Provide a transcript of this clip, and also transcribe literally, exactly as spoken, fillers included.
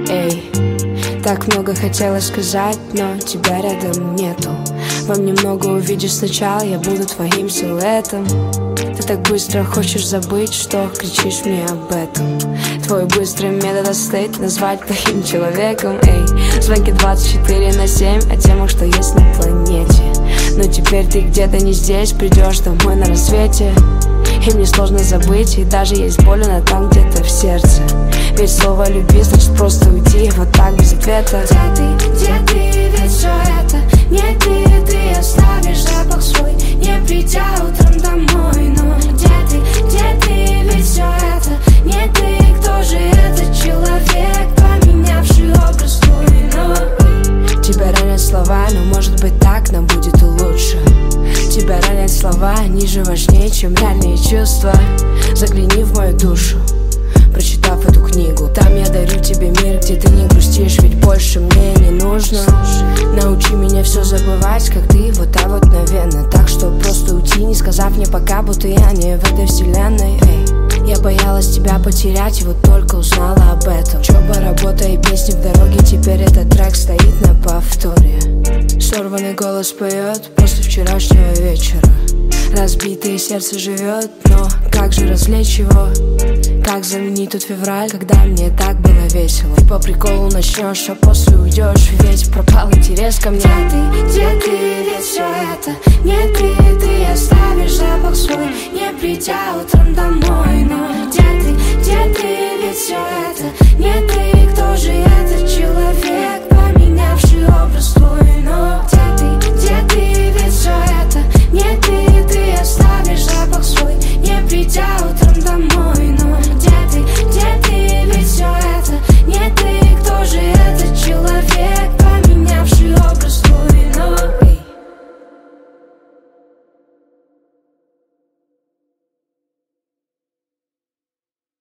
Эй, так много хотела сказать, но тебя рядом нету. Во мне много увидишь сначала, я буду твоим силуэтом. Ты так быстро хочешь забыть, что кричишь мне об этом. Твой быстрый метод остыть, назвать плохим человеком. Эй, звонки двадцать четыре на семь о темах, что есть на планете. Но теперь ты где-то не здесь, придешь домой на рассвете. И мне сложно забыть, и даже есть больно там где-то в сердце. Ведь слово «люби» значит просто уйти вот так без ответа. Где ты, где ты, ведь все это не ты. Ты оставишь запах свой, не придя утром домой. Но где ты, где ты, ведь все это не ты. Кто же этот человек, поменявший образ твой? Но тебя ранят слова, но может быть так нам будет лучше. Тебя ранят слова, они же важнее, чем реальные чувства. Загляни в мою душу, прочитав эту книгу. Там я дарю тебе мир, где ты не грустишь, ведь больше мне не нужно. Научи меня все забывать, как ты, вот так вот, наверное. Так что просто уйти, не сказав мне пока, будто я не в этой вселенной. Эй, я боялась тебя потерять, и вот только узнала об этом. Учеба, работа и песни в дороге, теперь этот трек стоит на повторе. Сорванный голос поет после вчерашнего вечера. Разбитое сердце живет, но как же развлечь его? Как заменить тот февраль, когда мне так было весело? Ты по приколу начнешь, а после уйдешь, ведь пропал интерес ко мне. Где ты, где ты, ведь все это не ты. Ты оставишь запах свой, не придя утром домой. Но где ты, где ты, ведь все это не ты.